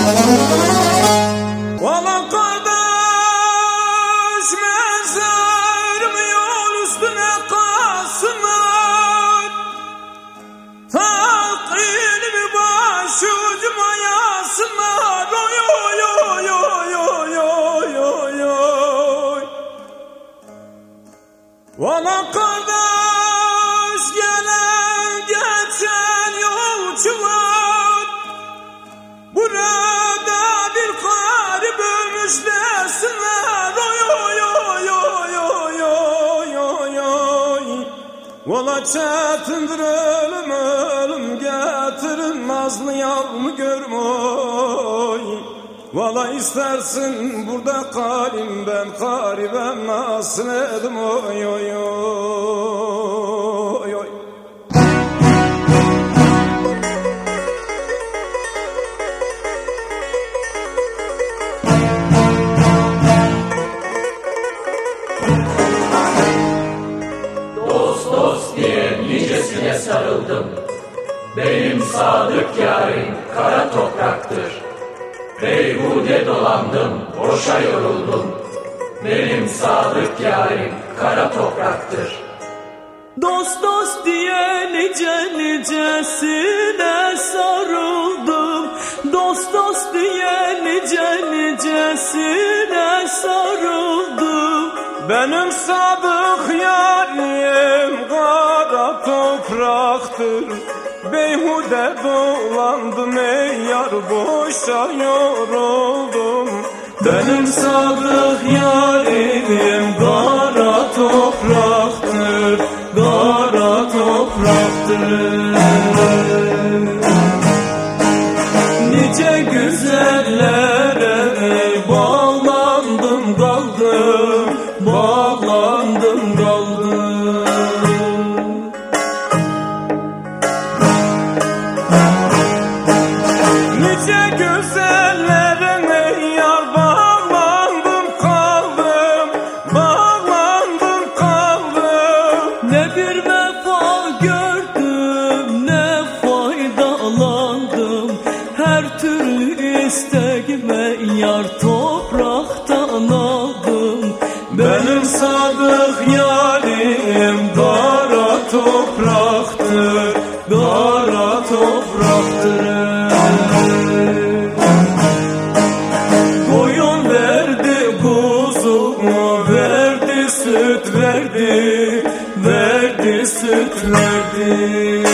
Valla kardeş mezarım yol üstüne kalsınlar, takilimi başucuma yazsınlar. Oy oy oy oy oy oy oy oy. Valla kardeş gelen geçen yolcular, burada bir garip ölmüş desinler. Oy oy oy oy oy oy oy oy. Valla çetindir ölüm ölüm getirin nazlı yavrumu görme oy. Valla istersin burada kalayım ben garibem nasıl edim oy oy oy oy. Dost dost diye nicesine sarıldım. Benim sadık yârim kara topraktır. Beyhude dolandım, boşa yoruldum. Benim sadık yârim kara topraktır. Dost dost diye nice nicesine sarıldım. Dost dost diye nice nicesine sarıldım. Benim sadık yarim kara topraktır. Beyhude dolandım ey yar boşa yoruldum. Benim sadık yarim kara topraktır, kara topraktır. Nice güzellere bağlandım kaldım, bağlandım kaldım. Nice güzellerine yar bağlandım kaldım, bağlandım kaldım. Ne bir vefa gördüm, ne faydalandım. Her türlü isteğime yar topraktan aldım. Benim sadık yarim kara topraktır, kara topraktır. Koyun verdi kuzumu, verdi süt verdi, verdi süt verdi.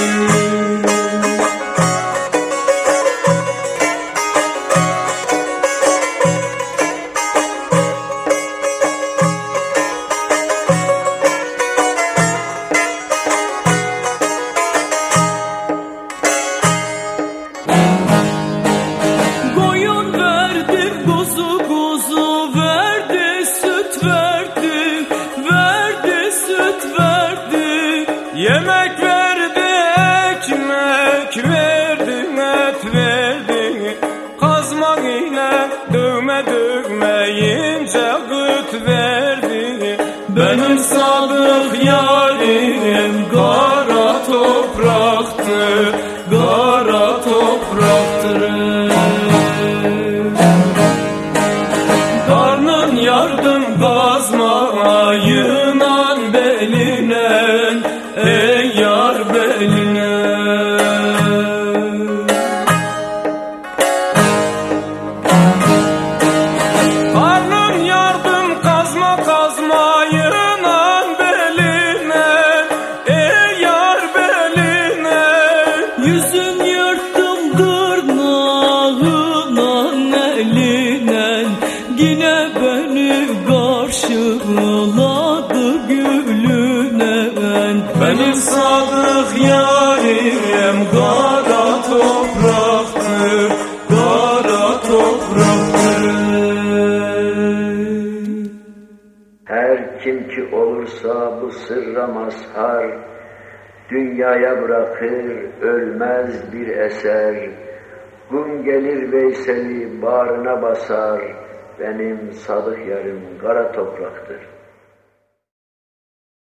Koyun verdi, kuzu kuzu verdi, süt verdi, verdi süt verdi. Yemek verdi, ekmek verdi, et verdi. Kazmak ile dövme dövmeyince güt verdi. Benim sadık yarim kara topraktır, kara topraktır. Karnın yardım kazma Yunan beline, ey yar beline. Karnın yardım kazma kazma Yunan beline, ey yar beline. Yüzün yırttım tırnağından eline. Yine beni karşıladı gülüne. Benim sadık yarim kara topraktır, kara topraktır. Her kim ki olursa bu sırra mazhar, dünyaya bırakır ölmez bir eser. Gün gelir Veysel'i bağrına basar, benim sadık yarım kara topraktır.